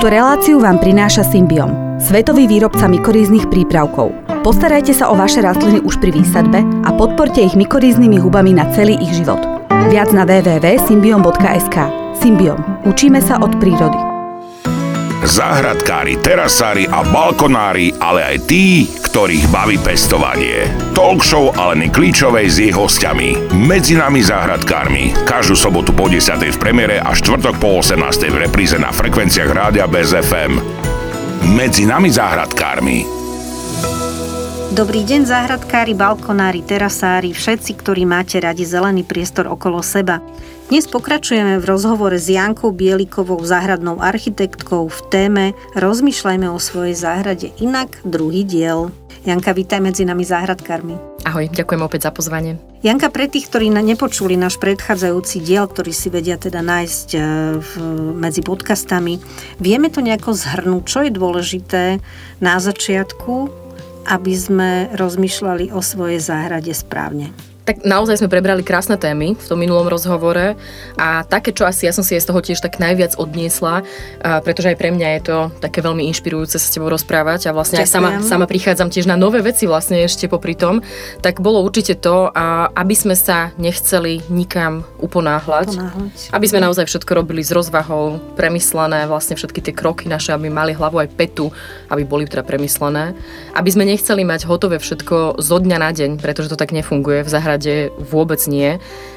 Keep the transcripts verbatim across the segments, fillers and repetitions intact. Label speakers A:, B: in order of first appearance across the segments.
A: Túto reláciu vám prináša Symbiom, svetový výrobca mykoríznych prípravkov. Postarajte sa o vaše rastliny už pri výsadbe a podporte ich mykoríznymi hubami na celý ich život. Viac na w w w bodka symbiom bodka es ka. Symbiom. Učíme sa od prírody.
B: Záhradkári, terasári a balkonári, ale aj tí, ktorých baví pestovanie. Talk show Aleny Klíčovej s jej hostiami. Medzi nami záhradkármi. Každú sobotu po desiatej v premiére a štvrtok po osemnástej v repríze na frekvenciách Rádia Bez ef em. Medzi nami záhradkármi.
C: Dobrý deň, záhradkári, balkonári, terasári, všetci, ktorí máte radi zelený priestor okolo seba. Dnes pokračujeme v rozhovore s Jankou Bielikovou, záhradnou architektkou v téme Rozmýšľajme o svojej záhrade inak, druhý diel. Janka, vítaj medzi nami záhradkármi.
D: Ahoj, ďakujem opäť za pozvanie.
C: Janka, pre tých, ktorí nepočuli náš predchádzajúci diel, ktorý si vedia teda nájsť v, medzi podcastami, vieme to nejako zhrnúť, čo je dôležité na začiatku, aby sme rozmýšľali o svojej záhrade správne?
D: Tak naozaj sme prebrali krásne témy v tom minulom rozhovore a také, čo asi ja som si aj z toho tiež tak najviac odniesla, pretože aj pre mňa je to také veľmi inšpirujúce sa s tebou rozprávať a vlastne aj sama, sama prichádzam tiež na nové veci vlastne ešte popri tom, tak bolo určite to, aby sme sa nechceli nikam uponáhľať, Ponáhľať. aby sme naozaj všetko robili s rozvahou, premyslené, vlastne všetky tie kroky naše, aby mali hlavu aj petu, aby boli teda premyslené, aby sme nechceli mať hotové všetko zo dňa na deň, pretože to tak nefunguje v záhrade vôbec nie,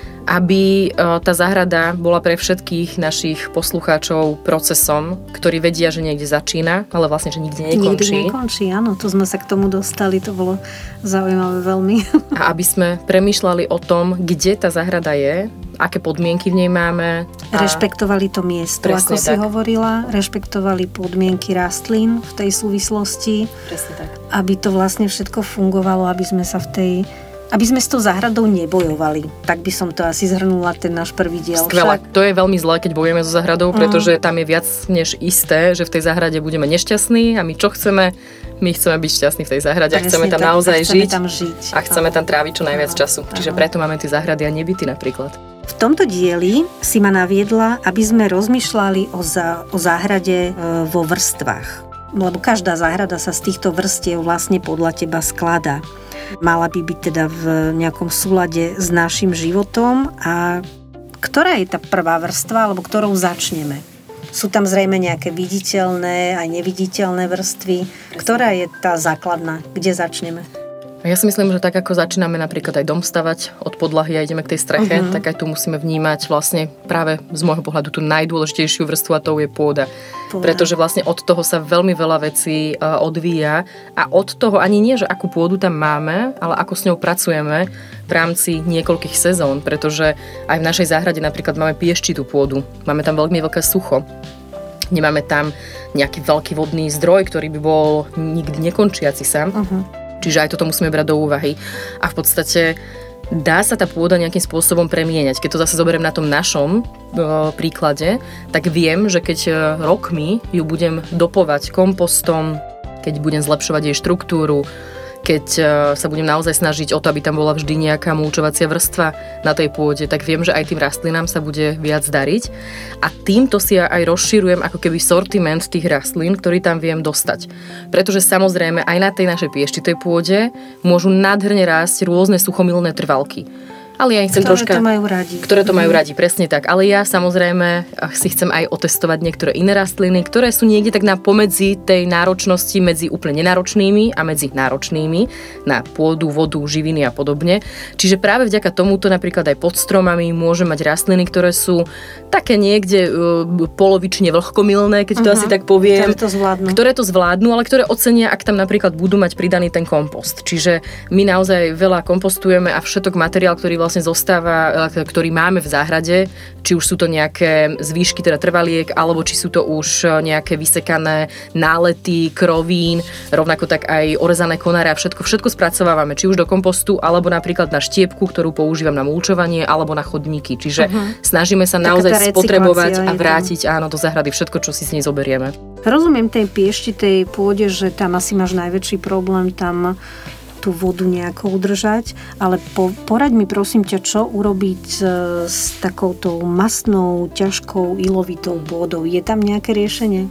D: aby tá záhrada bola pre všetkých našich poslucháčov procesom, ktorý vedia, že niekde začína, ale vlastne, že nikde nekončí.
C: Nikdy nekončí, áno, to sme sa k tomu dostali, to bolo zaujímavé veľmi.
D: A aby sme premýšľali o tom, kde tá záhrada je, aké podmienky v nej máme.
C: Rešpektovali to miesto, ako si
D: tak.
C: hovorila, rešpektovali podmienky rastlín v tej súvislosti.
D: Presne tak.
C: Aby to vlastne všetko fungovalo, aby sme sa v tej aby sme s tou záhradou nebojovali. Tak by som to asi zhrnula, ten náš prvý diel.
D: Skvelé. To je veľmi zlé, keď bojujeme so záhradou, pretože tam je viac než isté, že v tej záhrade budeme nešťastní a my čo chceme? My chceme byť šťastní v tej záhrade a chceme tam tak, naozaj
C: chceme
D: žiť,
C: tam žiť
D: a chceme
C: áno.
D: tam tráviť čo najviac
C: áno.
D: času. Čiže áno. preto máme tie záhrady a nebyty napríklad.
C: V tomto dieli si ma naviedla, aby sme rozmýšľali o, zá, o záhrade e, vo vrstvách. Lebo každá záhrada sa z týchto vrstiev vlastne podľa teba skladá. Mala by byť teda v nejakom súlade s našim životom. A ktorá je tá prvá vrstva, alebo ktorou začneme? Sú tam zrejme nejaké viditeľné aj neviditeľné vrstvy. Ktorá je tá základná? Kde začneme?
D: Ja si myslím, že tak ako začíname napríklad aj dom stavať od podlahy a ideme k tej streche, uh-huh. tak aj tu musíme vnímať vlastne práve z môjho pohľadu tú najdôležitejšiu vrstvu a to je pôda. pôda. Pretože vlastne od toho sa veľmi veľa vecí uh, odvíja a od toho ani nie, že akú pôdu tam máme, ale ako s ňou pracujeme v rámci niekoľkých sezón, pretože aj v našej záhrade napríklad máme pieščitú pôdu, máme tam veľmi veľké sucho. Nemáme tam nejaký veľký vodný zdroj, ktorý by bol nikdy nekončiaci sa. Uh-huh. Čiže aj toto musíme brať do úvahy. A v podstate dá sa tá pôda nejakým spôsobom premieňať. Keď to zase zoberiem na tom našom e, príklade, tak viem, že keď rokmi ju budem dopovať kompostom, keď budem zlepšovať jej štruktúru, keď sa budem naozaj snažiť o to, aby tam bola vždy nejaká mulčovacia vrstva na tej pôde, tak viem, že aj tým rastlinám sa bude viac dariť. A týmto si ja aj rozširujem ako keby sortiment tých rastlín, ktorý tam viem dostať. Pretože samozrejme aj na tej našej pieščitej pôde môžu nádherne rásť rôzne suchomilné trvalky. Ale ja ich chcem
C: ktoré
D: troška,
C: to majú radi.
D: Ktoré to majú radi, presne tak. Ale ja samozrejme si chcem aj otestovať niektoré iné rastliny, ktoré sú niekde tak na pomedzi tej náročnosti medzi úplne nenáročnými a medzi náročnými na pôdu, vodu, živiny a podobne. Čiže práve vďaka tomuto napríklad aj pod stromami môže mať rastliny, ktoré sú také niekde uh, polovične vlhkomilné, keď to uh-huh. asi tak poviem.
C: Ktoré to zvládnu.
D: Ktoré to zvládnu, ale ktoré ocenia, ak tam napríklad budú mať pridaný ten kompost. Čiže my naozaj veľa kompostujeme a všetok materiál, ktorý vlastne zostáva, ktorý máme v záhrade, či už sú to nejaké zvýšky teda trvaliek, alebo či sú to už nejaké vysekané nálety, krovín, rovnako tak aj orezané konáre a všetko, všetko spracovávame, či už do kompostu, alebo napríklad na štiepku, ktorú používam na mulčovanie, alebo na chodníky. Čiže uh-huh. snažíme sa naozaj spotrebovať a vrátiť áno, do záhrady všetko, čo si z nej zoberieme.
C: Rozumiem tej pieštitej pôde, že tam asi máš najväčší problém, tam tú vodu nejako udržať, ale po, poraď mi prosím ťa, čo urobiť s, s takouto mastnou, ťažkou, ilovitou pôdou. Je tam nejaké riešenie?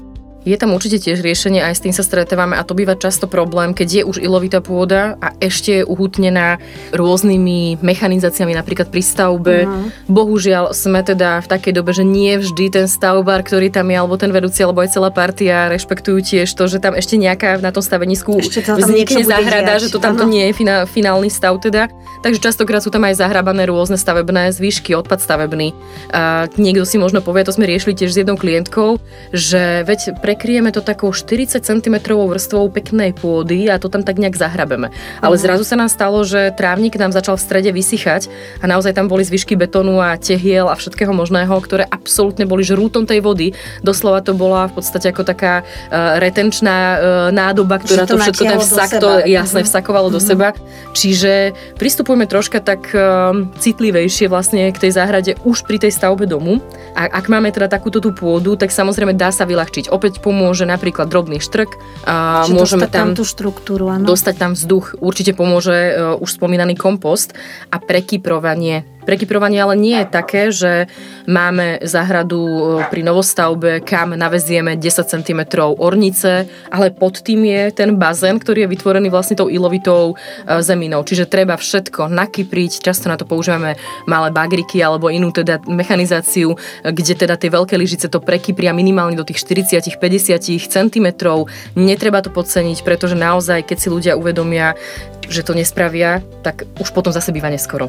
D: Je tam určite tiež riešenie, aj s tým sa stretávame a to býva často problém, keď je už ilovitá pôda a ešte je uhutnená rôznymi mechanizáciami, napríklad pri stavbe. Uh-huh. Bohužiaľ sme teda v takej dobe, že nie vždy ten stavbár, ktorý tam je, alebo ten vedúci, alebo aj celá partia rešpektujú tiež to, že tam ešte nejaká na tom stavenisku vznikne záhrada, že to tamto nie je finá, finálny stav teda. Takže častokrát sú tam aj zahrabané rôzne stavebné zvyšky, odpad stavebný. A niekto si možno povie, to sme riešili tiež s jednou klientkou, že veď prekryjeme to takou štyridsať centimetrov vrstvou peknej pôdy a to tam tak nejak zahrabeme. Ale uh-huh. zrazu sa nám stalo, že trávnik nám začal v strede vysychať a naozaj tam boli zvyšky betónu a tehiel a všetkého možného, ktoré absolútne boli žrútom tej vody. Doslova to bola v podstate ako taká uh, retenčná uh, nádoba, ktorá to, to všetko ten vsak to jasne uh-huh. vsakovalo uh-huh. do seba. Čiže pristupujeme troška tak uh, citlivejšie vlastne k tej záhrade už pri tej stavbe domu. A ak máme teda takúto tú pôdu, tak samozrejme dá sa vyľahčiť. Opäť pomôže napríklad drobný štrk. A môžeme tam,
C: tam tú štruktúru, áno.
D: Dostať tam vzduch. Určite pomôže uh, už spomínaný kompost a prekyprovanie. Prekyprovanie ale nie je také, že máme záhradu pri novostavbe, kam navezieme desať centimetrov ornice, ale pod tým je ten bazén, ktorý je vytvorený vlastne tou ilovitou zeminou. Čiže treba všetko nakypriť, často na to používame malé bagriky alebo inú teda mechanizáciu, kde teda tie veľké lyžice to prekypria minimálne do tých štyridsať až päťdesiat centimetrov. Netreba to podceniť, pretože naozaj, keď si ľudia uvedomia, že to nespravia, tak už potom zase býva neskoro.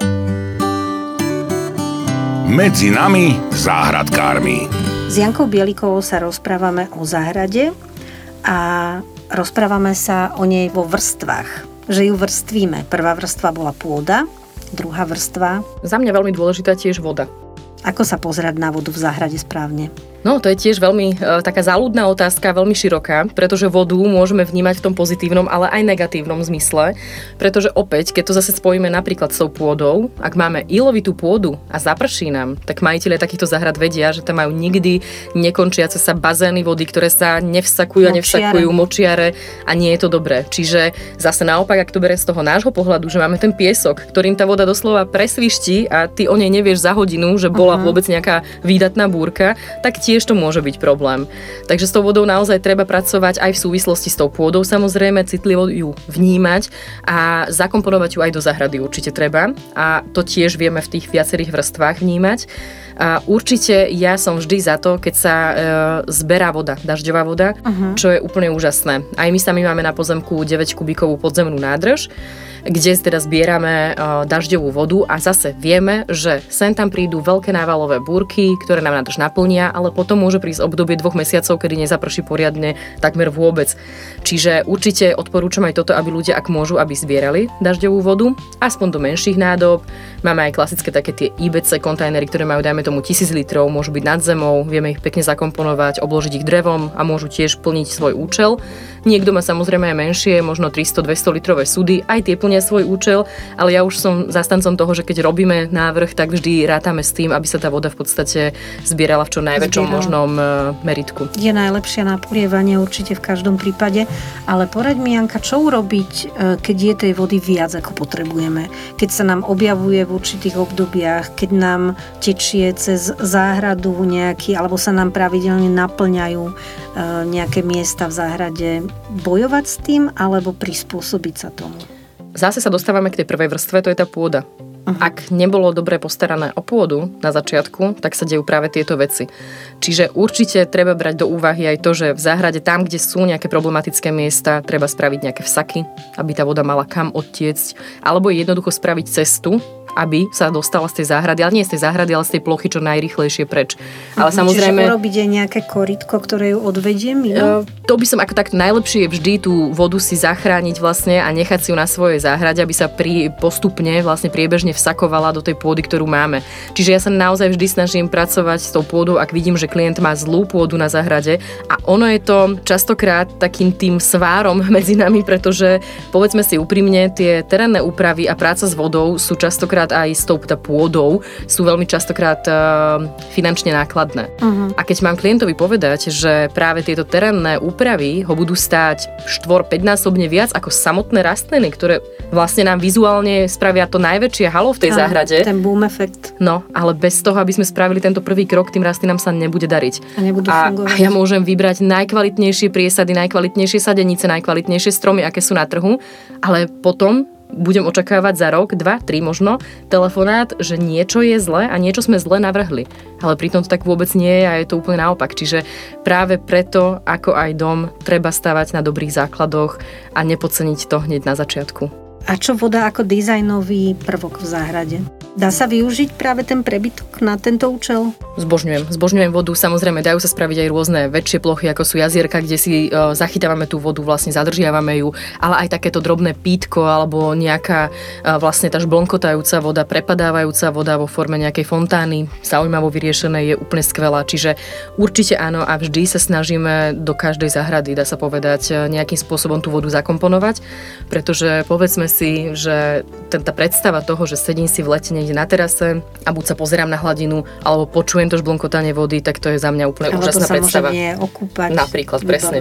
B: Medzi nami záhradkármi.
C: S Jankou Bielikovou sa rozprávame o záhrade a rozprávame sa o nej vo vrstvách. Že ju vrstvíme. Prvá vrstva bola pôda, druhá vrstva.
D: Za mňa veľmi dôležitá tiež voda.
C: Ako sa pozerať na vodu v záhrade správne?
D: No, to je tiež veľmi e, taká záľudná otázka, veľmi široká, pretože vodu môžeme vnímať v tom pozitívnom, ale aj negatívnom zmysle, pretože opäť, keď to zase spojíme napríklad s tou pôdou, ak máme ilovitú pôdu a zaprší nám, tak majitelia takýchto záhrad vedia, že tam majú nikdy nekončiace sa bazény vody, ktoré sa nevsakujú a nevsakujú, močiare a nie je to dobré. Čiže zase naopak, ak to berie z toho nášho pohľadu, že máme ten piesok, ktorým tá voda doslova presviští a ty o nej nevieš za hodinu, že bola uh-huh. vôbec nejaká výdatná búrka, tak tiež to môže byť problém. Takže s tou vodou naozaj treba pracovať aj v súvislosti s tou pôdou, samozrejme, citlivo ju vnímať a zakomponovať ju aj do záhrady určite treba. A to tiež vieme v tých viacerých vrstvách vnímať. A určite ja som vždy za to, keď sa e, zberá voda, dažďová voda, uh-huh. čo je úplne úžasné. Aj my sami máme na pozemku deväť kubíkovú podzemnú nádrž, kde teda zbierame uh, dažďovú vodu a zase vieme, že sem tam prídu veľké návalové búrky, ktoré nám nádrž naplnia, ale potom môže prísť obdobie dvoch mesiacov, kedy nezaprší poriadne takmer vôbec. Čiže určite odporúčam aj toto, aby ľudia, ak môžu, aby zbierali dažďovú vodu, aspoň do menších nádob. Máme aj klasické také tie í bé cé kontajnery, ktoré majú, dajme tomu, tisíc litrov, môžu byť nad zemou, vieme ich pekne zakomponovať, obložiť ich drevom a môžu tiež plniť svoj účel. Niekto má samozrejme aj menšie, možno tristo dvesto litrové súdy, aj tie plnia svoj účel, ale ja už som zastancom toho, že keď robíme návrh, tak vždy rátame s tým, aby sa tá voda v podstate zbierala v čo najväčšom Zbieral. možnom meritku. Je
C: najlepšie na polievanie určite v každom prípade, ale poraď mi, Janka, čo urobiť, keď je tej vody viac, ako potrebujeme? Keď sa nám objavuje v určitých obdobiach, keď nám tečie cez záhradu nejaký, alebo sa nám pravidelne naplňajú nejaké miesta v záhrade, bojovať s tým, alebo prispôsobiť sa tomu?
D: Zase sa dostávame k tej prvej vrstve, to je tá pôda. Uh-huh. Ak nebolo dobre postarané o pôdu na začiatku, tak sa dejú práve tieto veci. Čiže určite treba brať do úvahy aj to, že v záhrade tam, kde sú nejaké problematické miesta, treba spraviť nejaké vsaky, aby tá voda mala kam odtiecť, alebo jednoducho spraviť cestu, aby sa dostala z tej záhrady, ale nie z tej záhrady, ale z tej plochy čo najrýchlejšie preč. Ale
C: uh-huh,
D: samozrejme,
C: čiže urobiť aj nejaké korytko, ktoré ju odvedie mimo?
D: To by som ako tak najlepšie je vždy tú vodu si zachrániť vlastne a nechať si ju na svojej záhrade, aby sa pri, postupne vlastne priebežne vsakovala do tej pôdy, ktorú máme. Čiže ja sa naozaj vždy snažím pracovať s tou pôdou, ak vidím, že klient má zlú pôdu na záhrade a ono je to častokrát takým tým svárom medzi nami, pretože povedzme si úprimne, tie terénne úpravy a práca s vodou sú častokrát častokrát aj s tou tá pôdou sú veľmi častokrát uh, finančne nákladné. Uh-huh. A keď mám klientovi povedať, že práve tieto terénne úpravy ho budú stáť štyri päť násobne viac ako samotné rastliny, ktoré vlastne nám vizuálne spravia to najväčšie halo v tej uh, záhrade.
C: Ten boom efekt.
D: No, ale bez toho, aby sme spravili tento prvý krok, tým rastlinám sa nebude dariť.
C: A nebudú
D: a,
C: fungovať.
D: A ja môžem vybrať najkvalitnejšie priesady, najkvalitnejšie sadenice, najkvalitnejšie stromy, aké sú na trhu, ale potom budem očakávať za rok, dva, tri možno telefonát, že niečo je zle a niečo sme zle navrhli. Ale pritom to tak vôbec nie je a je to úplne naopak. Čiže práve preto, ako aj dom, treba stavať na dobrých základoch a nepodceniť to hneď na začiatku.
C: A čo voda ako dizajnový prvok v záhrade? Dá sa využiť práve ten prebytok na tento účel?
D: Zbožňujem. Zbožňujem vodu. Samozrejme, dajú sa spraviť aj rôzne väčšie plochy, ako sú jazierka, kde si uh, zachytávame tú vodu, vlastne zadržiavame ju, ale aj takéto drobné pítko alebo nejaká uh, vlastne tá žblnkotajúca voda, prepadávajúca voda vo forme nejakej fontány, zaujímavo vyriešené, je úplne skvelá. Čiže určite áno a vždy sa snažíme do každej záhrady, dá sa povedať, nejakým spôsobom tú vodu zakomponovať, pretože povedzme si, že tá predstava toho, že sedím si v lete niekde na terase a buď sa pozerám na hladinu, alebo počujem to žblnkotanie vody, tak to je za mňa úplne
C: alebo
D: úžasná predstava.
C: Alebo to sa môže nie okúpať.
D: Napríklad, presne.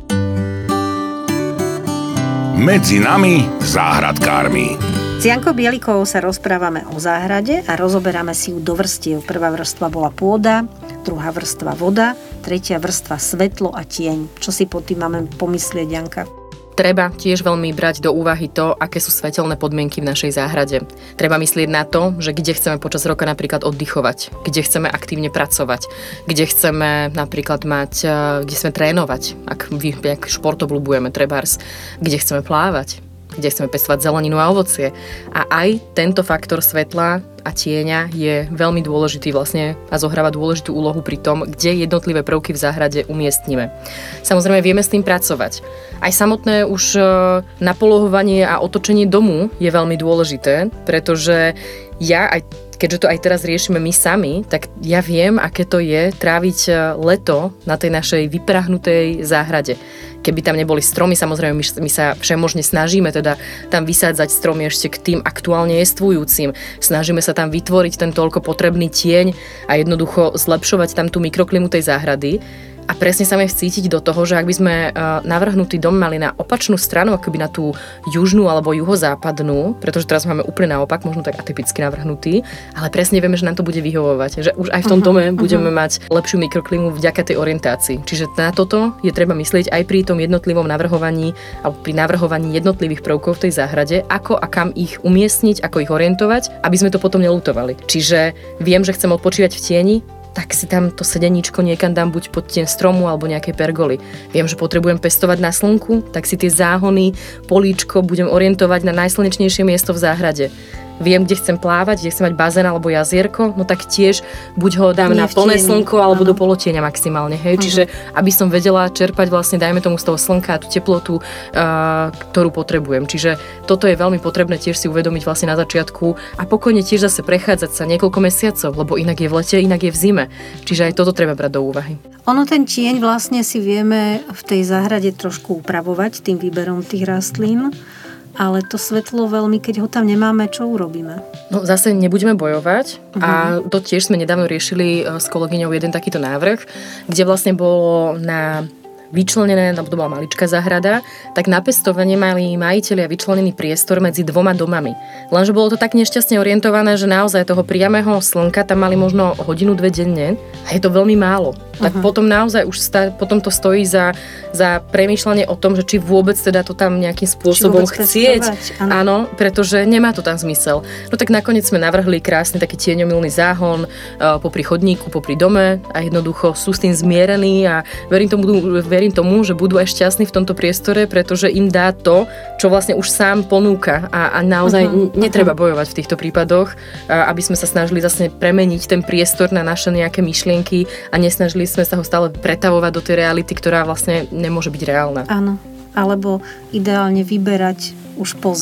B: Medzi nami záhradkármi.
C: S Jankou Bielikovou sa rozprávame o záhrade a rozoberáme si ju do vrstiev. Prvá vrstva bola pôda, druhá vrstva voda, tretia vrstva svetlo a tieň. Čo si pod tým máme pomyslieť, Janka?
D: Treba tiež veľmi brať do úvahy to, aké sú svetelné podmienky v našej záhrade. Treba myslieť na to, že kde chceme počas roka napríklad oddychovať, kde chceme aktívne pracovať, kde chceme napríklad mať, kde chceme trénovať, ak, ak športoblúbujeme trebárs, kde chceme plávať, kde chceme pestovať zeleninu a ovocie. A aj tento faktor svetla a tieňa je veľmi dôležitý vlastne a zohráva dôležitú úlohu pri tom, kde jednotlivé prvky v záhrade umiestnime. Samozrejme vieme s tým pracovať. Aj samotné už napolohovanie a otočenie domu je veľmi dôležité, pretože ja aj keďže to aj teraz riešime my sami, tak ja viem, aké to je tráviť leto na tej našej vyprahnutej záhrade. Keby tam neboli stromy, samozrejme my, my sa všemožne snažíme teda tam vysádzať stromy ešte k tým aktuálne jestvujúcim. Snažíme sa tam vytvoriť ten toľko potrebný tieň a jednoducho zlepšovať tam tú mikroklimu tej záhrady. A presne sa mi vcítiť do toho, že ak by sme navrhnutý dom mali na opačnú stranu, akoby na tú južnú alebo juhozápadnú, pretože teraz máme úplne naopak, možno tak atypicky navrhnutý, ale presne vieme, že nám to bude vyhovovať, že už aj v tom uh-huh, dome budeme uh-huh. mať lepšiu mikroklimu vďaka tej orientácii. Čiže na toto je treba myslieť aj pri tom jednotlivom navrhovaní alebo pri navrhovaní jednotlivých prvkov v tej záhrade, ako a kam ich umiestniť, ako ich orientovať, aby sme to potom neľutovali. Čiže viem, že chcem odpočívať v tieni, tak si tam to sedeníčko niekam dám buď pod tien stromu alebo nejakej pergoly. Viem, že potrebujem pestovať na slnku, tak si tie záhony, políčko budem orientovať na najslnečnejšie miesto v záhrade. Viem, kde chcem plávať, kde chcem mať bazén alebo jazierko, no tak tiež buď ho dám Nie na plné slnko alebo ano. do polotieňa maximálne, hej. Uh-huh. Čiže aby som vedela čerpať vlastne, dajme tomu z toho slnka tú teplotu, uh, ktorú potrebujem. Čiže toto je veľmi potrebné tiež si uvedomiť vlastne na začiatku a pokojne tiež zase prechádzať sa niekoľko mesiacov, lebo inak je v lete, inak je v zime. Čiže aj toto treba brať do úvahy.
C: Ono ten tieň vlastne si vieme v tej záhrade trošku upravovať tým výberom tých rastlín. Ale to svetlo veľmi, keď ho tam nemáme, čo urobíme?
D: No zase nebudeme bojovať uh-huh. a to tiež sme nedávno riešili s kolegyňou jeden takýto návrh, kde vlastne bolo na vyčlenené, to bola maličká záhrada, tak na pestovanie mali majitelia vyčlenený priestor medzi dvoma domami. Lenže bolo to tak nešťastne orientované, že naozaj toho priamého slnka tam mali možno hodinu, dve denne a je to veľmi málo. Tak uh-huh. potom naozaj už sta, potom to stojí za, za premýšľanie o tom, že či vôbec teda to tam nejakým spôsobom chcieť. Áno. áno, pretože nemá to tam zmysel. No tak nakoniec sme navrhli krásny taký tieňomilný záhon uh, popri chodníku, popri dome a jednoducho sú s tým zmierení a verím tomu, verím tomu, že budú aj šťastní v tomto priestore, pretože im dá to, čo vlastne už sám ponúka a, a naozaj uh-huh. netreba bojovať v týchto prípadoch, uh, aby sme sa snažili zase premeniť ten priestor na naše nejaké myšlienky a nesnažili sme sa ho stále pretavovať do tej reality, ktorá vlastne nemôže byť reálna.
C: Áno, alebo ideálne vyberať už pozemok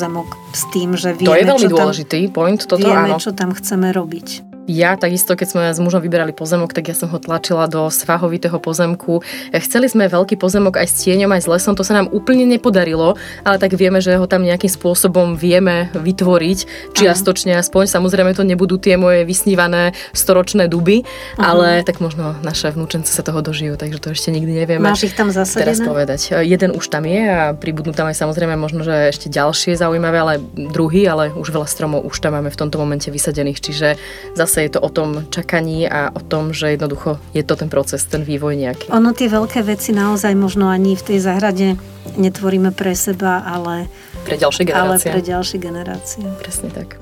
C: s tým, že vieme,
D: to je veľmi
C: čo
D: dôležitý
C: tam,
D: point, toto
C: vieme,
D: áno.
C: čo tam chceme robiť.
D: Ja takisto, keď sme s mužom vyberali pozemok, tak ja som ho tlačila do svahovitého pozemku. Chceli sme veľký pozemok aj s tieňom, aj s lesom, to sa nám úplne nepodarilo, ale tak vieme, že ho tam nejakým spôsobom vieme vytvoriť, čiastočne aspoň. Samozrejme to nebudú tie moje vysnívané storočné duby, uh-huh. ale tak možno naše vnúčence sa toho dožijú, takže to ešte nikdy nevieme.
C: Máš ich tam zasadené?
D: Teraz povedať. Jeden už tam je a pribudnú tam aj samozrejme možno, že ešte ďalšie zaujímavé, ale druhý, ale už veľa stromov už tam máme v tomto momente vysadených, čiže zase je to o tom čakaní a o tom, že jednoducho je to ten proces, ten vývoj nejaký.
C: Ono tie veľké veci naozaj možno ani v tej záhrade netvoríme pre seba, ale
D: pre ďalšie generácie.
C: Ale pre ďalšie generácie.
D: Presne tak.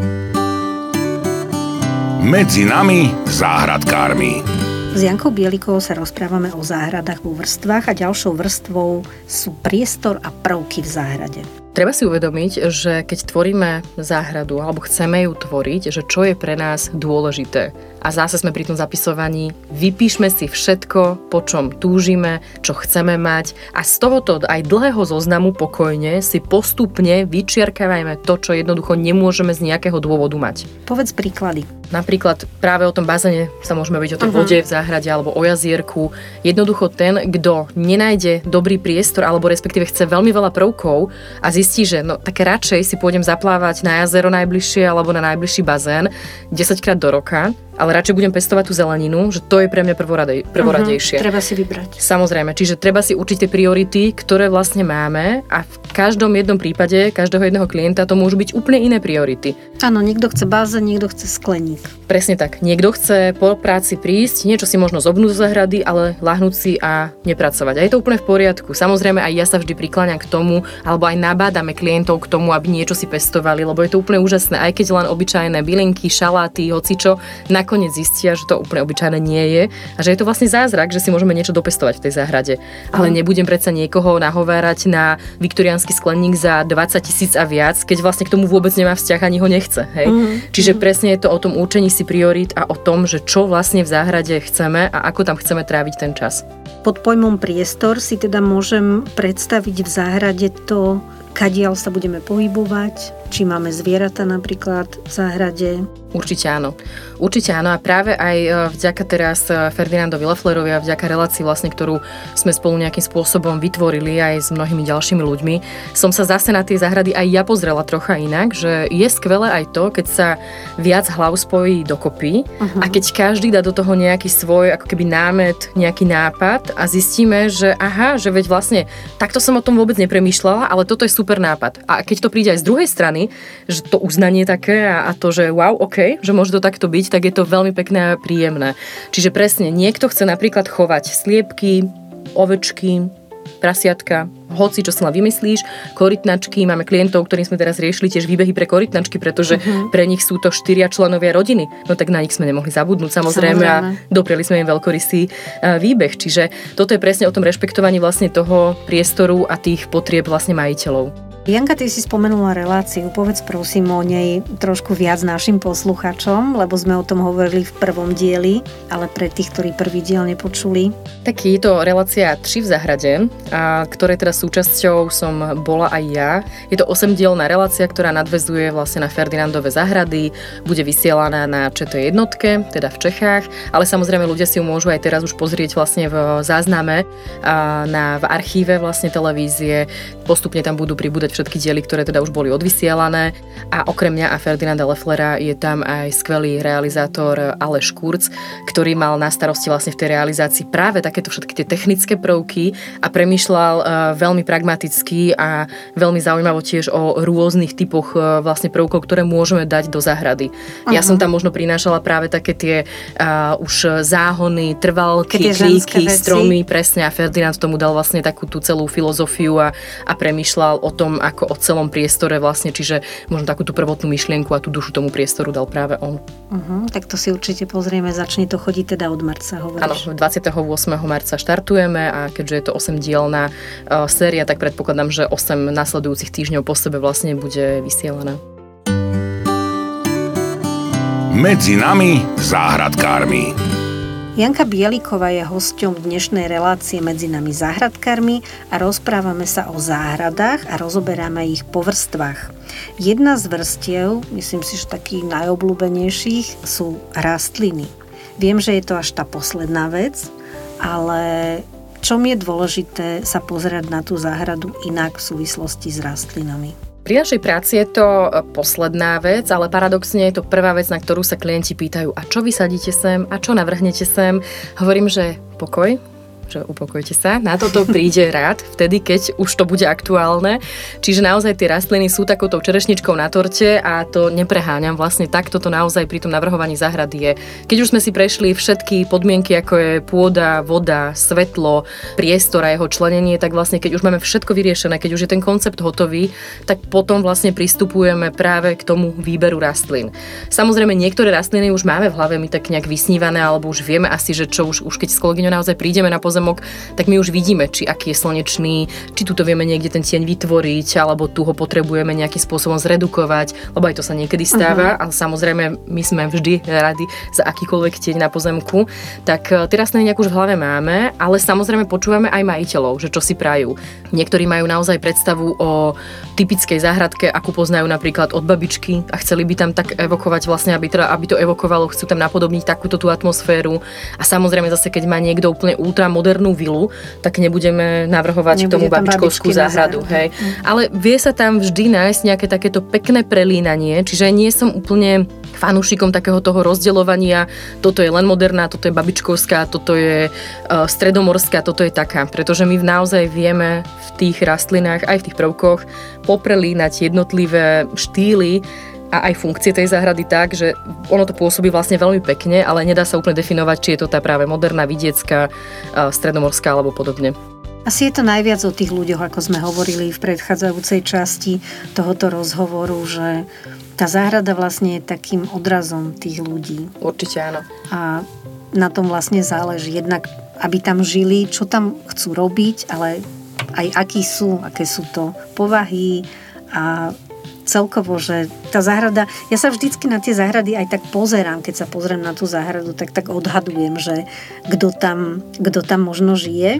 B: Medzi nami záhradkármi.
C: S Jankou Bielikovou sa rozprávame o záhradách vo vrstvách a ďalšou vrstvou sú priestor a prvky v záhrade.
D: Treba si uvedomiť, že keď tvoríme záhradu alebo chceme ju tvoriť, že čo je pre nás dôležité. A zase sme pri tom zapisovaní, vypíšme si všetko, po čom túžime, čo chceme mať a z tohoto aj dlhého zoznamu pokojne si postupne vyčiarkávajme to, čo jednoducho nemôžeme z nejakého dôvodu mať.
C: Povedz príklady.
D: Napríklad práve o tom bazéne sa môžeme byť o tej uh-huh. vode v záhrade alebo o jazierku. Jednoducho ten, kto nenájde dobrý priestor alebo respektíve chce veľmi veľa prvkov a zistí, že no tak radšej si pôjdem zaplávať na jazero najbližšie alebo na najbližší bazén desaťkrát do roka, ale radšej budem pestovať tú zeleninu, že to je pre mňa prvoradej, prvoradejšie.
C: Uh-huh, treba si vybrať.
D: Samozrejme, čiže treba si určiť tie priority, ktoré vlastne máme a v každom jednom prípade, každého jedného klienta to môžu byť úplne iné priority.
C: Áno, niekto chce bazén, niekto chce skleník.
D: Presne tak. Niekto chce po práci prísť, niečo si možno zobnúť zo záhrady, ale ľahnúť si a nepracovať. A je to úplne v poriadku. Samozrejme, aj ja sa vždy prikláňam k tomu, alebo aj nabádame klientov k tomu, aby niečo si pestovali, lebo je to úplne úžasné, aj keď len obyčajné bylinky, šaláty, hocičo, nakoniec zistia, že to úplne obyčajné nie je a že je to vlastne zázrak, že si môžeme niečo dopestovať v tej záhrade. Ale nebudem predsa niekoho nahovárať na viktoriánsky skleník za dvadsať tisíc a viac, keď vlastne k tomu vôbec nemá vzťah ani ho nechce. Hej? Mm-hmm. Čiže presne je to o tom určení si priorít a o tom, že čo vlastne v záhrade chceme a ako tam chceme tráviť ten čas.
C: Pod pojmom priestor si teda môžem predstaviť v záhrade to, kadiaľ sa budeme pohybovať, či máme zvieratá napríklad v záhrade.
D: Určite áno. Určite áno a práve aj vďaka teraz Ferdinandovi Loefflerovi a vďaka relácii vlastne, ktorú sme spolu nejakým spôsobom vytvorili aj s mnohými ďalšími ľuďmi, som sa zase na tie záhrady aj ja pozrela trocha inak, že je skvelé aj to, keď sa viac hlav spojí dokopy uh-huh. a keď každý dá do toho nejaký svoj ako keby námet, nejaký nápad a zistíme, že aha, že veď vlastne takto som o tom vôbec nepremýšľala, ale toto je super nápad. A keď to príde aj z druhej strany, že to uznanie také a, a to, že wow, ok, že môže to takto byť, tak je to veľmi pekné a príjemné. Čiže presne, niekto chce napríklad chovať sliepky, ovečky, prasiatka, hoci čo si len vymyslíš, korytnačky, máme klientov, ktorým sme teraz riešili tiež výbehy pre korytnačky, pretože uh-huh. pre nich sú to štyria členovia rodiny. No tak na nich sme nemohli zabudnúť, samozrejme, samozrejme. A doprieli sme im veľkorysý výbeh. Čiže toto je presne o tom rešpektovaní vlastne toho priestoru a tých potrieb vlastne majiteľov.
C: Janka, ty si spomenula reláciu, povedz prosím o nej trošku viac našim posluchačom, lebo sme o tom hovorili v prvom dieli, ale pre tých, ktorí prvý diel nepočuli.
D: Tak je to relácia Tři v záhrade, a ktorej teda súčasťou som bola aj ja. Je to osemdielna relácia, ktorá nadväzuje vlastne na Ferdinandove záhrady, bude vysielaná na ČT jednotke, teda v Čechách, ale samozrejme ľudia si ju môžu aj teraz už pozrieť vlastne v zázname na, v archíve vlastne televízie. Postupne tam budú pribúdať všetky diely, ktoré teda už boli odvysielané a okrem mňa a Ferdinanda Loefflera je tam aj skvelý realizátor Aleš Kurz, ktorý mal na starosti vlastne v tej realizácii práve takéto všetky tie technické prvky a premýšľal uh, veľmi pragmaticky a veľmi zaujímavo tiež o rôznych typoch uh, vlastne prvkov, ktoré môžeme dať do záhrady. Uh-huh. Ja som tam možno prinášala práve také tie uh, už záhony, trvalky, klíky, stromy, presne a Ferdinand tomu dal vlastne takú tú celú filozofiu a, a premýšľal o tom, ako o celom priestore vlastne, čiže možno takú tú prvotnú myšlienku a tú dušu tomu priestoru dal práve on.
C: Uh-huh, tak to si určite pozrieme, začne to chodiť teda od marca, hovoríš?
D: Áno, dvadsiateho ôsmeho marca štartujeme a keďže je to osemdielna uh, séria, tak predpokladám, že osem nasledujúcich týždňov po sebe vlastne bude vysielaná.
B: Medzi nami záhradkármi.
C: Janka Bieliková je hosťom dnešnej relácie Medzi nami záhradkármi a rozprávame sa o záhradách a rozoberáme ich po vrstvách. Jedna z vrstiev, myslím si, že takých najobľúbenejších, sú rastliny. Viem, že je to až tá posledná vec, ale čom je dôležité sa pozerať na tú záhradu inak v súvislosti s rastlinami?
D: Pri našej práci je to posledná vec, ale paradoxne je to prvá vec, na ktorú sa klienti pýtajú, a čo vysadíte sem, a čo navrhnete sem. Hovorím, že pokoj, že upokojte sa, na toto príde rád, vtedy, keď už to bude aktuálne. Čiže naozaj tie rastliny sú takoutou čerešničkou na torte a to nepreháňam. Vlastne takto to naozaj pri tom navrhovaní záhrady je. Keď už sme si prešli všetky podmienky, ako je pôda, voda, svetlo, priestor a jeho členenie, tak vlastne keď už máme všetko vyriešené, keď už je ten koncept hotový, tak potom vlastne pristupujeme práve k tomu výberu rastlín. Samozrejme, niektoré rastliny už máme v hlave, my tak nejak vysnívané, alebo už vieme asi, že čo už, už keď s kolegyňou naozaj prídeme na pozemok, tak my už vidíme, či aký je slnečný, či tu to vieme niekde ten tieň vytvoriť, alebo tu ho potrebujeme nejakým spôsobom zredukovať, lebo aj to sa niekedy stáva, uh-huh. ale samozrejme my sme vždy radi za akýkoľvek tieň na pozemku, tak tie rastliny nejak už v hlave máme, ale samozrejme počúvame aj majiteľov, že čo si prajú. Niektorí majú naozaj predstavu o typickej záhradke, akú poznajú napríklad od babičky a chceli by tam tak evokovať vlastne, aby, teda, aby to evokovalo, chcú tam napodobniť takúto tú atmosféru. A samozrejme zase, keď má niekto úplne ultramodernú vilu, tak nebudeme navrhovať k tomu babičkovskú záhradu. Hej. Mm. Ale vie sa tam vždy nájsť nejaké takéto pekné prelínanie, čiže nie som úplne fanúšikom takého toho rozdeľovania, toto je len moderná, toto je babičkovská, toto je uh, stredomorská, toto je taká, pretože my naozaj vieme v tých rastlinách, aj v tých prvkoch poprelínať jednotlivé štýly a aj funkcie tej záhrady tak, že ono to pôsobí vlastne veľmi pekne, ale nedá sa úplne definovať, či je to tá práve moderná, vidiecká, stredomorská alebo podobne.
C: Asi je to najviac o tých ľuďoch, ako sme hovorili v predchádzajúcej časti tohoto rozhovoru, že tá záhrada vlastne je takým odrazom tých ľudí.
D: Určite áno.
C: A na tom vlastne záleží. Jednak, aby tam žili, čo tam chcú robiť, ale aj akí sú, aké sú to povahy a celkovo, že tá záhrada, ja sa vždycky na tie záhrady aj tak pozerám, keď sa pozriem na tú záhradu, tak tak odhadujem, že kto tam, kto tam možno žije.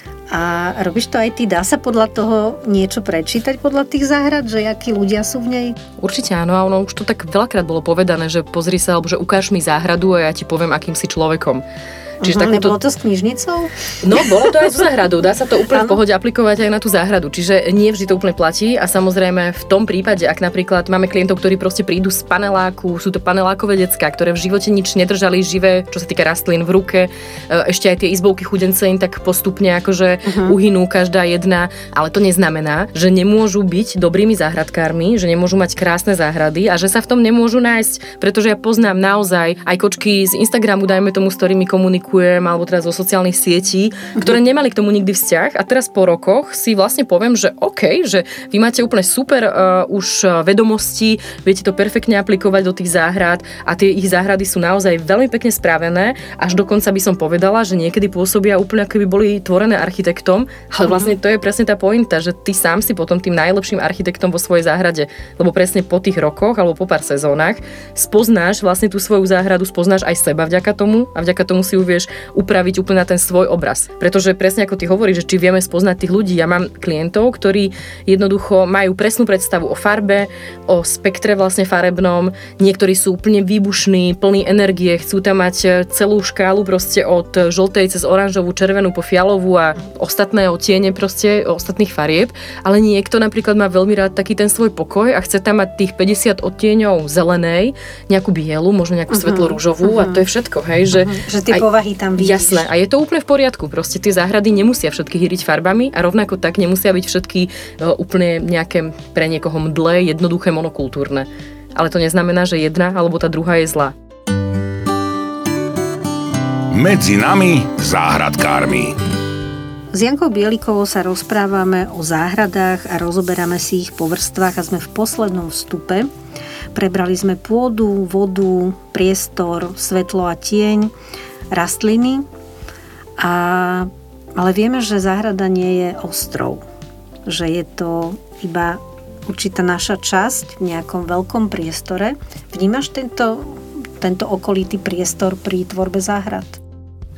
C: A robíš to aj ty? Dá sa podľa toho niečo prečítať podľa tých záhrad, že akí ľudia sú v nej?
D: Určite áno, a ono už to tak veľakrát bolo povedané, že pozri sa, alebo že ukáž mi záhradu a ja ti poviem, akým si človekom.
C: Čiže uh-huh, takúto... Nebolo to s knižnicou?
D: No, bolo to aj so záhradou. Dá sa to úplne v pohode aplikovať aj na tú záhradu. Čiže nie vždy to úplne platí a samozrejme v tom prípade, ak napríklad máme klientov, ktorí proste prídu z paneláku, sú to panelákové decká, ktoré v živote nič nedržali živé, čo sa týka rastlín v ruke, ešte aj tie izbovky chudence im tak postupne akože uh-huh. uhynú každá jedna, ale to neznamená, že nemôžu byť dobrými záhradkármi, že nemôžu mať krásne záhrady a že sa v tom nemôžu nájsť, pretože ja poznám naozaj aj kočky z Instagramu, dajme tomu, s ktorými komunikujem, alebo teraz zo sociálnych sietí, ktoré nemali k tomu nikdy vzťah a teraz po rokoch si vlastne poviem, že OK, že vy máte úplne super uh, už vedomosti, viete to perfektne aplikovať do tých záhrad a tie ich záhrady sú naozaj veľmi pekne spravené, až dokonca by som povedala, že niekedy pôsobia úplne ako by boli tvorené architektom, ale vlastne to je presne tá pointa, že ty sám si potom tým najlepším architektom vo svojej záhrade, lebo presne po tých rokoch alebo po pár sezónach spoznáš vlastne tú svoju záhradu, spoznáš aj seba vďaka tomu a vďaka tomu si uvieš upraviť úplne na ten svoj obraz. Pretože presne ako ty hovoríš, že či vieme spoznať tých ľudí. Ja mám klientov, ktorí jednoducho majú presnú predstavu o farbe, o spektre vlastne farebnom. Niektorí sú úplne výbušní, plní energie, chcú tam mať celú škálu proste od žltej cez oranžovú, červenú po fialovú a ostatné odtiene proste ostatných farieb. Ale niekto napríklad má veľmi rád taký ten svoj pokoj a chce tam mať tých päťdesiat odtieňov zelenej, nejakú bielu, možno nejakú uh-huh. svetlo rúžovú uh-huh. a to je všetko, hej, že uh-huh.
C: že tie povahy tam vidíš.
D: Jasné, a je to úplne v poriadku. Proste tie záhrady nemusia všetky hýriť farbami a rovnako tak nemusia byť všetky uh, úplne nejaké pre niekoho mdlé, jednoduché, monokultúrne. Ale to neznamená, že jedna alebo tá druhá je zlá.
B: Medzi nami záhradkármi.
C: S Jankou Bielikovou sa rozprávame o záhradách a rozoberáme si ich po vrstvách a sme v poslednom vstupe. Prebrali sme pôdu, vodu, priestor, svetlo a tieň, rastliny, a, ale vieme, že záhrada nie je ostrov. Že je to iba určitá naša časť v nejakom veľkom priestore. Vnímaš tento, tento okolitý priestor pri tvorbe záhrad?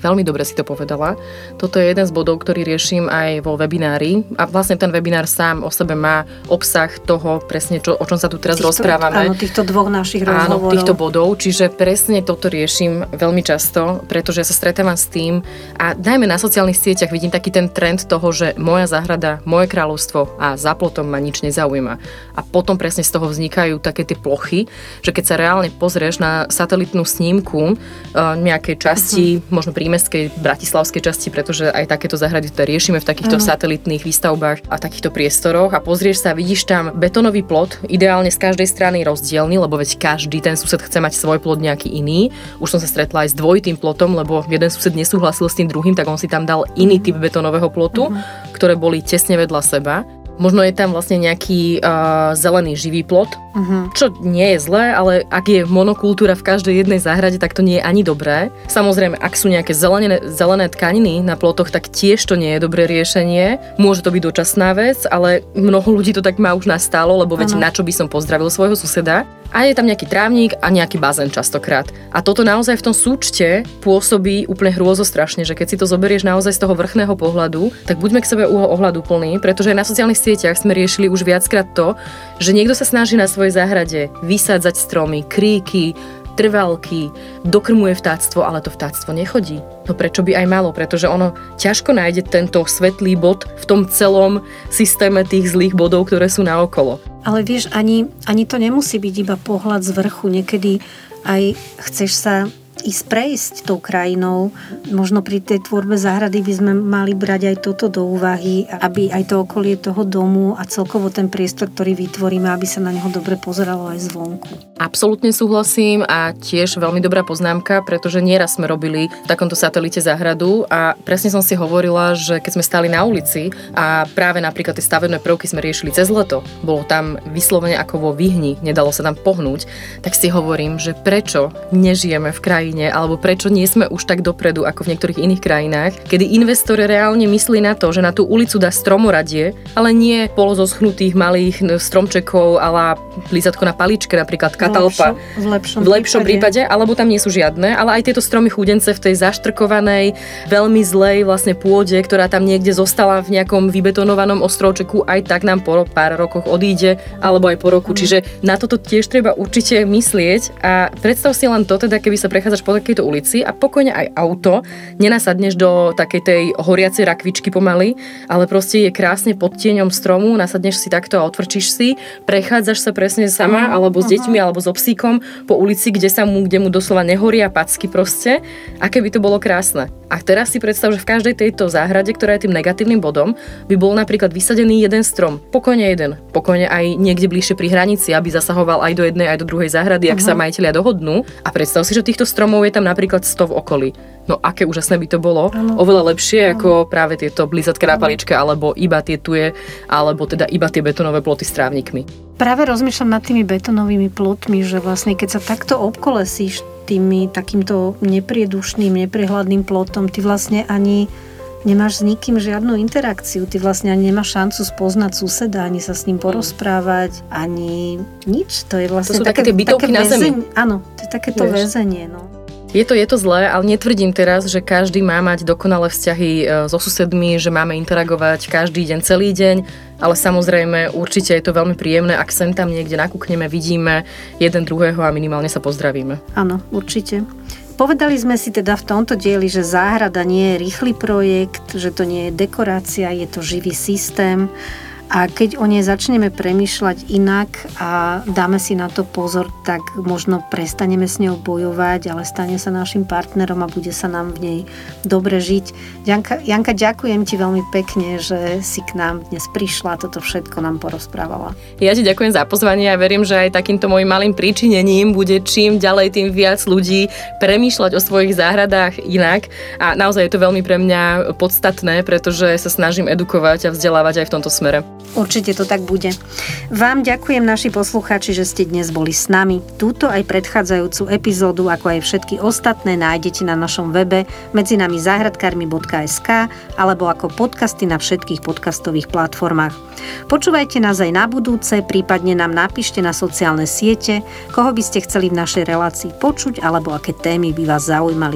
D: veľmi dobre si to povedala. Toto je jeden z bodov, ktorý riešim aj vo webinári a vlastne ten webinár sám o sebe má obsah toho presne, čo, o čom sa tu teraz týchto, rozprávame.
C: Áno, týchto dvoch našich rozhovorov.
D: Áno, týchto bodov, čiže presne toto riešim veľmi často, pretože ja sa stretávam s tým a najmä na sociálnych sieťach vidím taký ten trend toho, že moja záhrada, moje kráľovstvo a za plotom ma nič nezaujíma. A potom presne z toho vznikajú také tie plochy, že keď sa reálne pozrieš na satelitnú snímku nejakej časti, uh-huh. možno prímestskej, bratislavskej časti, pretože aj takéto záhrady to riešime v takýchto uh-huh. satelitných výstavbách a takýchto priestoroch a pozrieš sa, vidíš tam betónový plot, ideálne z každej strany rozdielny, lebo veď každý ten sused chce mať svoj plot nejaký iný. Už som sa stretla aj s dvojitým plotom, lebo jeden sused nesúhlasil s tým druhým, tak on si tam dal iný typ betónového plotu, uh-huh. ktoré boli tesne vedľa seba. Možno je tam vlastne nejaký uh, zelený živý plot, uh-huh. čo nie je zlé, ale ak je monokultúra v každej jednej záhrade, tak to nie je ani dobré. Samozrejme, ak sú nejaké zelené, zelené tkaniny na plotoch, tak tiež to nie je dobré riešenie. Môže to byť dočasná vec, ale mnoho ľudí to tak má už nastálo, lebo veď uh-huh. na čo by som pozdravil svojho suseda. A je tam nejaký trávnik a nejaký bazén častokrát. A toto naozaj v tom súčte pôsobí úplne hrôzostrašne, že keď si to zoberieš naozaj z toho vrchného pohľadu, tak buďme k sebe ohľadu plný, pretože na sociálnych sieťach sme riešili už viackrát to, že niekto sa snaží na svojej záhrade vysádzať stromy, kríky, trvalky, dokrmuje vtáctvo, ale to vtáctvo nechodí. No prečo by aj malo? Pretože ono ťažko nájde tento svetlý bod v tom celom systéme tých zlých bodov, ktoré sú naokolo.
C: Ale vieš, ani, ani to nemusí byť iba pohľad z vrchu. Niekedy aj chceš sa ísť prejsť tou krajinou. Možno pri tej tvorbe záhrady by sme mali brať aj toto do úvahy, aby aj to okolie toho domu a celkovo ten priestor, ktorý vytvoríme, aby sa na neho dobre pozeralo aj zvonku.
D: Absolútne súhlasím a tiež veľmi dobrá poznámka, pretože nieraz sme robili v takomto satelite záhradu a presne som si hovorila, že keď sme stáli na ulici a práve napríklad tie stavebné prvky sme riešili cez leto, bolo tam vyslovene ako vo vyhni, nedalo sa tam pohnúť, tak si hovorím, že prečo nežijeme v krajine alebo prečo nie sme už tak dopredu ako v niektorých iných krajinách, kedy investor reálne myslí na to, že na tú ulicu dá stromoradie, ale nie polozoschnutých malých stromčekov ala lízatko na paličke, napríklad katalpa.
C: V lepšom,
D: v lepšom prípade. prípade, alebo tam nie sú žiadne, ale aj tieto stromy chudence v tej zaštrkovanej, veľmi zlej vlastne pôde, ktorá tam niekde zostala v nejakom vybetonovanom ostrovčeku, aj tak nám po pár rokoch odíde, alebo aj po roku. Mm. Čiže na toto tiež treba určite myslieť a predstav si len to, teda keby sa prechádzaš po takejto ulici a pokojne aj auto, nenasadneš do takej tej horiacej rakvičky pomaly, ale proste je krásne pod tieňom stromu, nasadneš si takto a otvrčíš si, prechádzaš sa presne sama, uh-huh. alebo s deťmi, alebo so psíkom po ulici, kde sa mu, kde mu doslova nehoria packy proste, aké by to bolo krásne. A teraz si predstav, že v každej tejto záhrade, ktorá je tým negatívnym bodom, by bol napríklad vysadený jeden strom, pokojne jeden, pokojne aj niekde bližšie pri hranici, aby zasahoval aj do jednej, aj do druhej záhrady, uh-huh. ak sa majitelia dohodnú. A predstav si, že týchto stromov je tam napríklad sto v okolí. No aké úžasné by to bolo. Ano. Oveľa lepšie ano. Ako práve tieto blízatké na paličke, alebo iba tie tuje, alebo teda iba tie betonové ploty s trávnikmi.
C: Práve rozmýšľam nad tými betónovými plotmi, že vlastne keď sa takto obkolesíš tými takýmto nepriedušným, neprehľadným plotom, ty vlastne ani nemáš s nikým žiadnu interakciu, ty vlastne ani nemáš šancu spoznať suseda, ani sa s ním porozprávať, ani nič. To je vlastne
D: to sú také, také tie bytovky také na zemi.
C: Áno, to je takéto väzenie, no.
D: Je to, je to zlé, ale netvrdím teraz, že každý má mať dokonalé vzťahy so susedmi, že máme interagovať každý deň, celý deň, ale samozrejme určite je to veľmi príjemné, ak sem tam niekde nakúkneme, vidíme jeden druhého a minimálne sa pozdravíme.
C: Áno, určite. Povedali sme si teda v tomto dieli, že záhrada nie je rýchly projekt, že to nie je dekorácia, je to živý systém. A keď o nej začneme premýšľať inak a dáme si na to pozor, tak možno prestaneme s ňou bojovať, ale stane sa našim partnerom a bude sa nám v nej dobre žiť. Janka, Janka, ďakujem ti veľmi pekne, že si k nám dnes prišla, toto všetko nám porozprávala.
D: Ja ti ďakujem za pozvanie a verím, že aj takýmto môjim malým príčinením bude čím ďalej, tým viac ľudí premýšľať o svojich záhradách inak. A naozaj je to veľmi pre mňa podstatné, pretože sa snažím edukovať a vzdelávať aj v tomto smere.
C: Určite to tak bude. Vám ďakujem, naši poslucháči, že ste dnes boli s nami. Túto aj predchádzajúcu epizódu, ako aj všetky ostatné, nájdete na našom webe medzi nami záhradkármi bodka es ká alebo ako podcasty na všetkých podcastových platformách. Počúvajte nás aj na budúce, prípadne nám napíšte na sociálne siete, koho by ste chceli v našej relácii počuť alebo aké témy by vás zaujímali.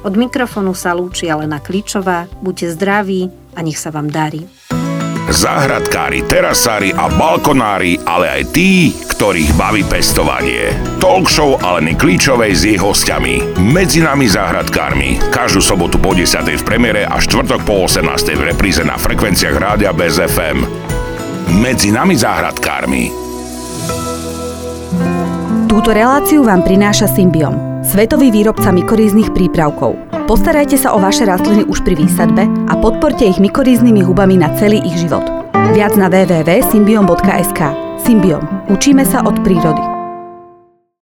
C: Od mikrofónu sa lúči Alena Klíčová. Buďte zdraví a nech sa vám darí.
B: Záhradkári, terasári a balkonári, ale aj tí, ktorých baví pestovanie. Talk show Aleny Klíčovej s jej hostiami. Medzi nami záhradkármi. Každú sobotu po desiatej v premiére a štvrtok po osemnástej v repríze na frekvenciách Rádia Bez ef em. Medzi nami záhradkármi.
A: Túto reláciu vám prináša Symbiom, svetový výrobca mykoríznych prípravkov. Postarajte sa o vaše rastliny už pri výsadbe a podporte ich mykoríznymi hubami na celý ich život. Viac na w w w bodka symbiom bodka es ka. Symbiom. Učíme sa od prírody.